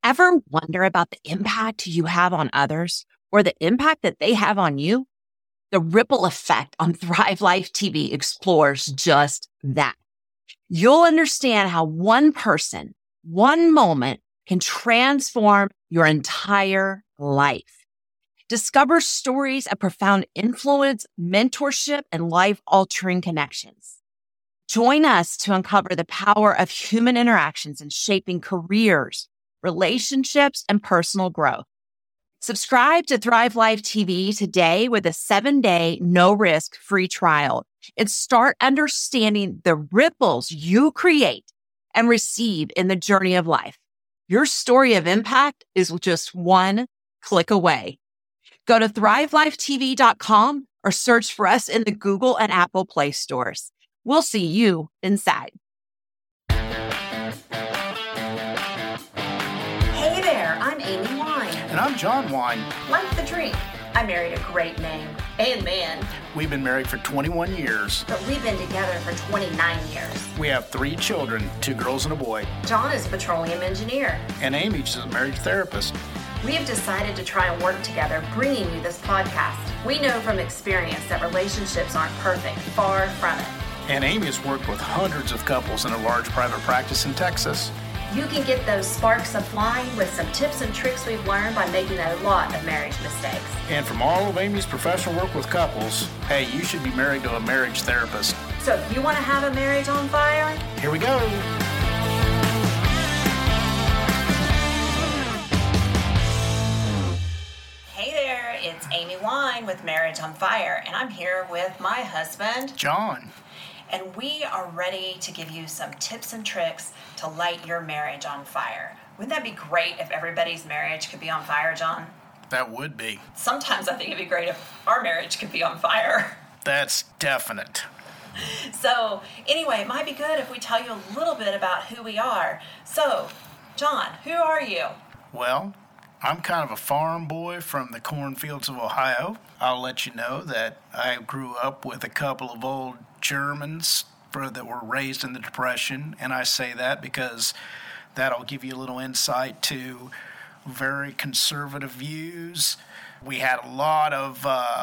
Ever wonder about the impact you have on others or the impact that they have on you? The Ripple Effect on Thrive Life TV explores just that. You'll understand how one person, one moment can transform your entire life. Discover stories of profound influence, mentorship, and life-altering connections. Join us to uncover the power of human interactions in shaping careers, relationships, and personal growth. Subscribe to Thrive Life TV today with a 7-day, no-risk free trial and start understanding the ripples you create and receive in the journey of life. Your story of impact is just one click away. Go to thrivelifetv.com or search for us in the Google and Apple Play stores. We'll see you inside. Hey there, I'm Amy Wine. And I'm John Wine. Like the drink, I married a great name and man. We've been married for 21 years. But we've been together for 29 years. We have 3 children, 2 girls and a boy. John is a petroleum engineer. And Amy's a marriage therapist. We have decided to try and work together, bringing you this podcast. We know from experience that relationships aren't perfect, far from it. And Amy has worked with hundreds of couples in a large private practice in Texas. You can get those sparks of flying with some tips and tricks we've learned by making a lot of marriage mistakes. And from all of Amy's professional work with couples, hey, you should be married to a marriage therapist. So if you want to have a marriage on fire, here we go. Hey there, it's Amy Wine with Marriage on Fire, and I'm here with my husband, John. And we are ready to give you some tips and tricks to light your marriage on fire. Wouldn't that be great if everybody's marriage could be on fire, John? That would be. Sometimes I think it'd be great if our marriage could be on fire. That's definite. So, anyway, it might be good if we tell you a little bit about who we are. So, John, who are you? Well, I'm kind of a farm boy from the cornfields of Ohio. I'll let you know that I grew up with a couple of old Germans that were raised in the Depression, and I say that because that'll give you a little insight to very conservative views. We had a lot of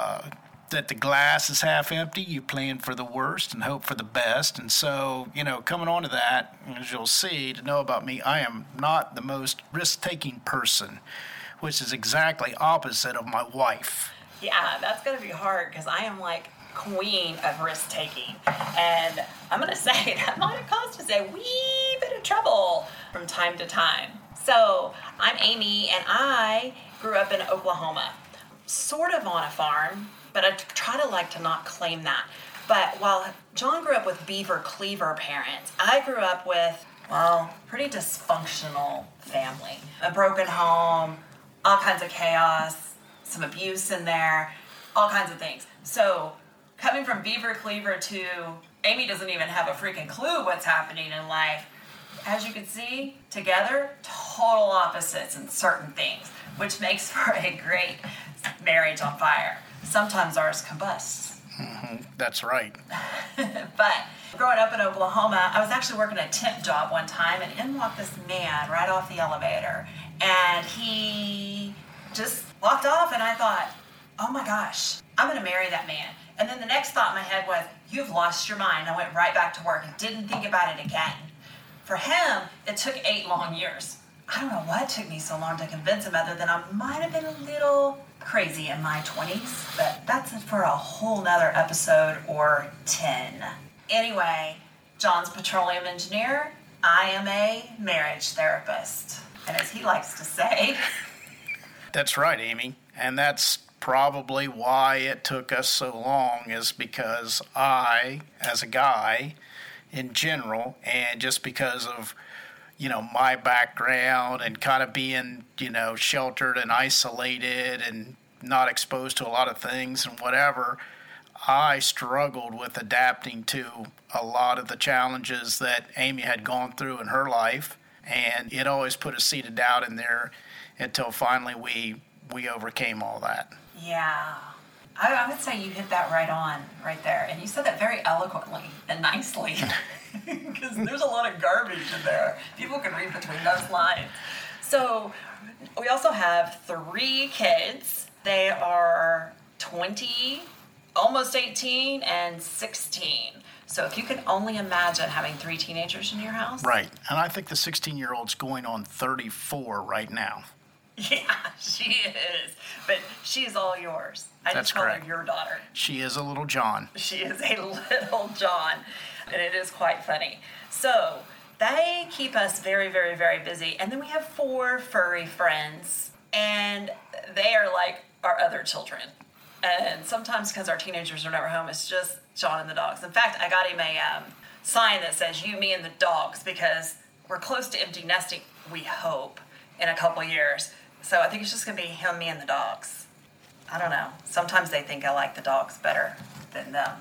that the glass is half empty, you plan for the worst and hope for the best. And so, coming on to that, as you'll see, to know about me, I am not the most risk-taking person, which is exactly opposite of my wife. Yeah, that's going to be hard because I am like queen of risk-taking. And I'm going to say that might have caused us a wee bit of trouble from time to time. So I'm Amy, and I grew up in Oklahoma, sort of on a farm, but I try to not claim that. But while John grew up with beaver cleaver parents, I grew up with, pretty dysfunctional family. A broken home, all kinds of chaos, some abuse in there, all kinds of things. So coming from beaver cleaver to Amy doesn't even have a freaking clue what's happening in life. As you can see, together, total opposites in certain things, which makes for a great marriage on fire. Sometimes ours combusts. Mm-hmm. That's right. But growing up in Oklahoma, I was actually working a temp job one time, and in walked this man right off the elevator. And he just walked off, and I thought, oh my gosh, I'm going to marry that man. And then the next thought in my head was, you've lost your mind. I went right back to work and didn't think about it again. For him, it took 8 long years. I don't know why it took me so long to convince him, other than I might have been a little crazy in my 20s, but that's for a whole nother episode or 10. Anyway, John's petroleum engineer. I am a marriage therapist. And as he likes to say... That's right, Amy. And that's probably why it took us so long, is because I, as a guy, in general, and just because of my background and kind of being, sheltered and isolated and not exposed to a lot of things and whatever, I struggled with adapting to a lot of the challenges that Amy had gone through in her life. And it always put a seed of doubt in there until finally we overcame all that. Yeah. I would say you hit that right on, right there. And you said that very eloquently and nicely. Because there's a lot of garbage in there. People can read between those lines. So we also have 3 kids. They are 20, almost 18, and 16. So if you can only imagine having 3 teenagers in your house. Right. And I think the 16-year-old's going on 34 right now. Yeah, she is. But she's all yours. I That's just call correct. her your daughter. She is a little John. She is a little John, and it is quite funny. So they keep us very, very, very busy. And then we have 4 furry friends, and they are like our other children. And sometimes because our teenagers are never home, it's just John and the dogs. In fact, I got him a sign that says you, me, and the dogs, because we're close to empty nesting, we hope, in a couple years. So I think it's just going to be him, me, and the dogs. I don't know. Sometimes they think I like the dogs better than them.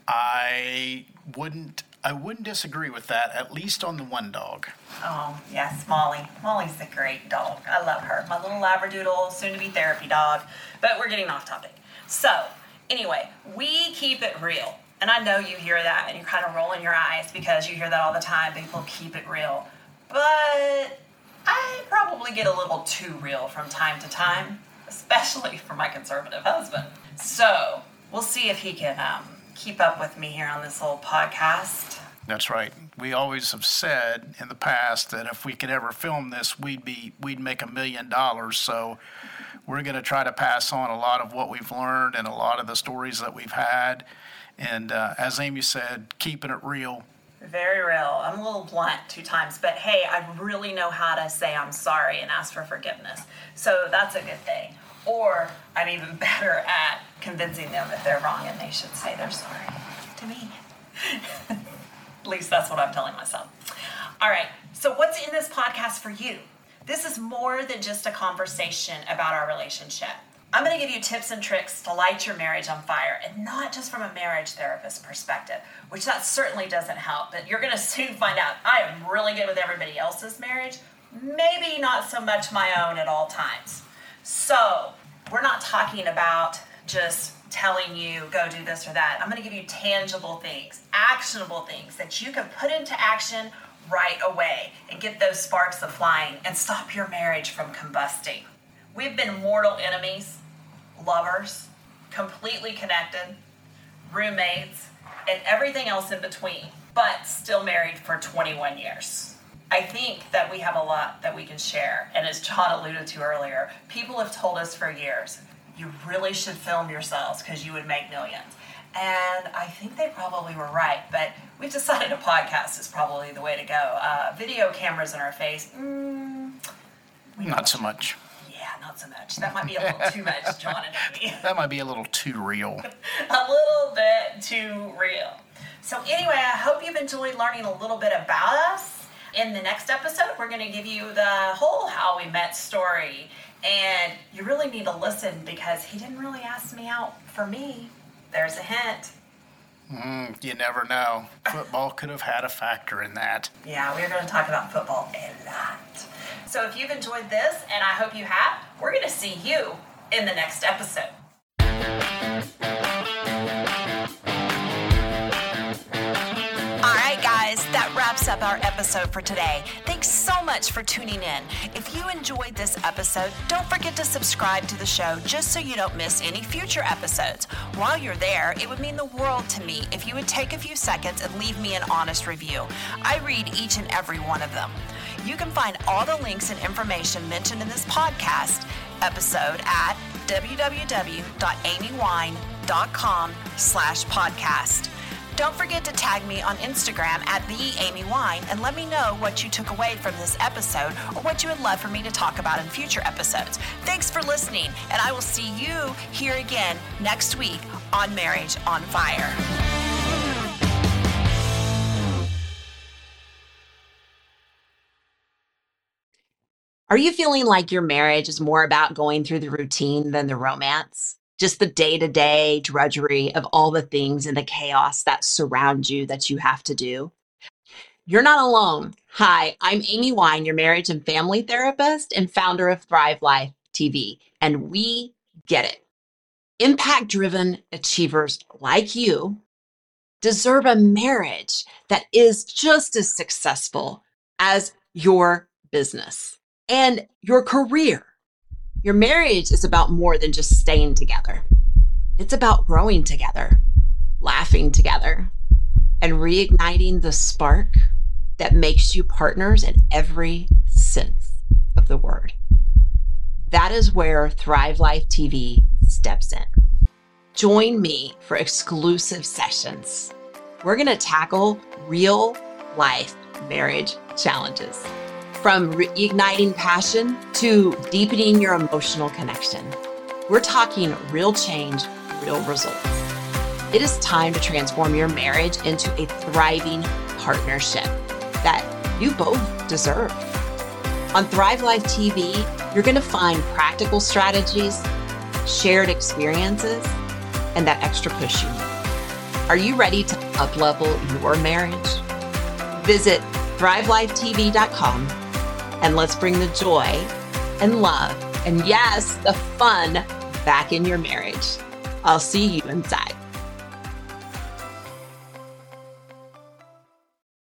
I wouldn't disagree with that, at least on the one dog. Oh, yes, Molly. Molly's a great dog. I love her. My little Labradoodle, soon-to-be therapy dog. But we're getting off topic. So, anyway, we keep it real. And I know you hear that and you're kind of rolling your eyes because you hear that all the time. People keep it real. But I probably get a little too real from time to time, especially for my conservative husband. So, we'll see if he can keep up with me here on this little podcast. That's right. We always have said in the past that if we could ever film this, we'd make $1 million. So we're going to try to pass on a lot of what we've learned and a lot of the stories that we've had. And as Amy said, keeping it real. Very real. I'm a little blunt 2 times, but hey, I really know how to say I'm sorry and ask for forgiveness. So that's a good thing. Or I'm even better at convincing them that they're wrong and they should say they're sorry to me. At least that's what I'm telling myself. All right, so what's in this podcast for you? This is more than just a conversation about our relationship. I'm going to give you tips and tricks to light your marriage on fire, and not just from a marriage therapist perspective, which that certainly doesn't help, but you're going to soon find out I am really good with everybody else's marriage, maybe not so much my own at all times. So we're not talking about just telling you go do this or that. I'm going to give you tangible things, actionable things that you can put into action right away and get those sparks of flying and stop your marriage from combusting. We've been mortal enemies, lovers, completely connected, roommates, and everything else in between, but still married for 21 years. I think that we have a lot that we can share. And as John alluded to earlier, people have told us for years, you really should film yourselves because you would make millions. And I think they probably were right, but we've decided a podcast is probably the way to go. Video cameras in our face, Not so much. Yeah, not so much. That might be a little too much, John and Amy. That might be a little too real. A little bit too real. So anyway, I hope you've enjoyed learning a little bit about us. In the next episode, we're going to give you the whole how we met story. And you really need to listen because he didn't really ask me out for me. There's a hint. You never know. Football could have had a factor in that. Yeah, we're going to talk about football a lot. So if you've enjoyed this, and I hope you have, we're going to see you in the next episode. All right, guys, that wraps up our episode for today. Thanks so much for tuning in. If you enjoyed this episode, don't forget to subscribe to the show just so you don't miss any future episodes. While you're there, it would mean the world to me if you would take a few seconds and leave me an honest review. I read each and every one of them. You can find all the links and information mentioned in this podcast episode at www.amywine.com/podcast. Don't forget to tag me on Instagram at @TheAmyWine and let me know what you took away from this episode or what you would love for me to talk about in future episodes. Thanks for listening, and I will see you here again next week on Marriage on Fire. Are you feeling like your marriage is more about going through the routine than the romance? Just the day-to-day drudgery of all the things and the chaos that surround you that you have to do? You're not alone. Hi, I'm Amy Wine, your marriage and family therapist and founder of Thrive Life TV, and we get it. Impact-driven achievers like you deserve a marriage that is just as successful as your business. and your career. Your marriage is about more than just staying together. It's about growing together, laughing together, and reigniting the spark that makes you partners in every sense of the word. That is where Thrive Life TV steps in. Join me for exclusive sessions. We're going to tackle real life marriage challenges, from reigniting passion to deepening your emotional connection. We're talking real change, real results. It is time to transform your marriage into a thriving partnership that you both deserve. On Thrive Life TV, you're going to find practical strategies, shared experiences, and that extra push you need. Are you ready to up-level your marriage? Visit thrivelifetv.com and let's bring the joy and love and, yes, the fun back in your marriage. I'll see you inside.